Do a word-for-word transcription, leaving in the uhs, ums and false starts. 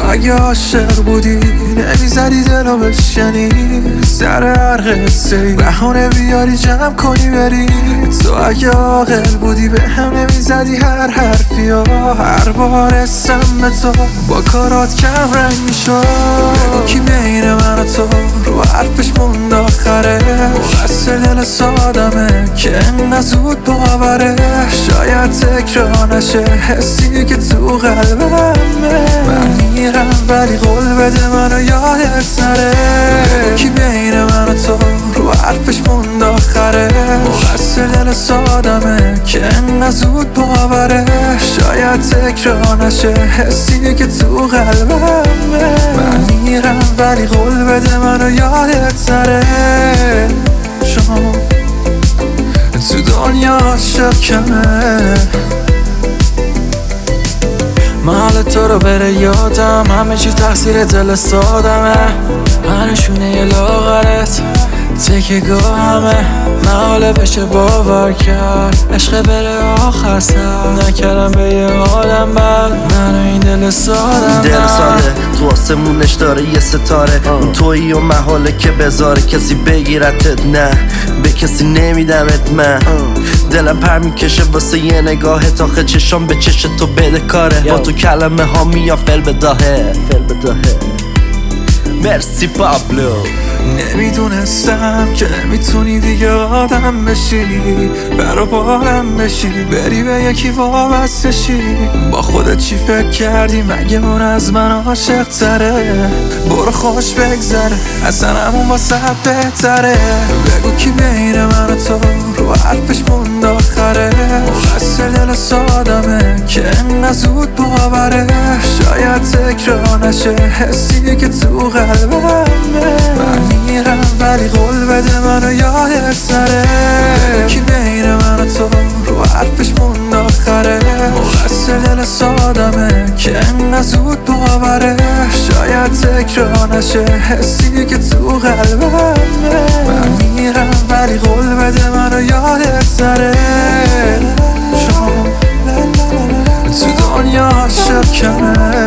تو اگه عاشق بودی نمیزدی دلو بشکنی، سر هر قصه ای بهونه بیاری جمع کنی بری. تو اگه عاقل بودی به هم نمیزدی هر حرفی ها، هر بار اسم به تو با کارات کم رنگ میشد. بگو کی بین من و تو رو حرفش موند آخرش، مقصر دل سادمه که انقدر زود باوره. شاید تکرار نشه حسی که تو قلبمه، من میرم ولی قول بده منو یادت نره. بگو کی بین من و تو رو حرفش موند آخرش، مقصر دل سادمه که انقدر زود باوره. شاید تکرار نشه حسی که تو قلبمه، من میرم ولی قول بده منو یادت نره. چون تو دنیا عاشق کمه، محل تو رو بره یادم، همه چی تقصیر دل سادمه. منشونه یه لاغرت تکه گاه همه، محاله بشه باور کرد عشق بره آخر سر. نکردم به یه آدم بد منو این دل سادم، دل ساده تو آسمونش داره یه ستاره. اون تویی و محاله که بذاره کسی بگیرتت، نه به کسی نمیدمت. من دلم پر میکشه واسه یه نگاهت، آخه چشم به چش تو بده کاره. با تو کلمه ها میام فل بداهه فل بداهه. مرسی پابلو. نمیدونستم که میتونی دیگه آدم بشی، برا بالم بشی، بری به یکی وابسته شی. با خودت چی فکر کردی مگه اون از من عاشق تره؟ برو خوش بگذره اصلا همون واسه بهتره. بگو کی بین من و تو رو حرفش موند آخره، مقصر دل سادمه که انقدر زود باوره. شاید تکرار نشه حسی که تو قلبمه، من میرم ولی قول بده منو یادت نره. کی بین من و تو رو حرفش موند آخره، مقصر دل سادمه که انقدر زود باوره. شاید تکرار نشه حسی که تو قلبمه، من میرم ولی قول بده منو یادت نره. چون تو دنیا عاشق کمه.